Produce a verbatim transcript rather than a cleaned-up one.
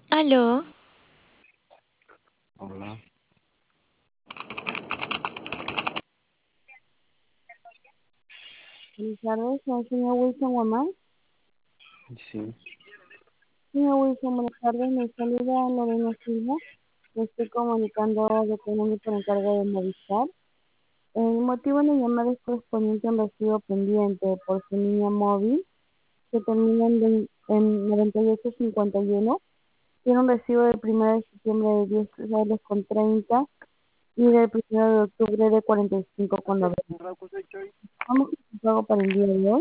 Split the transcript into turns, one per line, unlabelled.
Aló,
Hola,
Buenas tardes, soy el señor Wilson Guamán.
sí,
Señor Wilson, buenas tardes, me saluda Lorena Silva. Me estoy comunicando de Colombia por encargo de Movistar. El motivo de la llamada es correspondiente a un recibo pendiente por su línea móvil que termina en, vein- en noventa y ocho cincuenta y uno. Tiene un recibo del primero de septiembre de diez soles con treinta y del primero de octubre de cuarenta y cinco con noventa. Vamos a hacer pago para el día de hoy.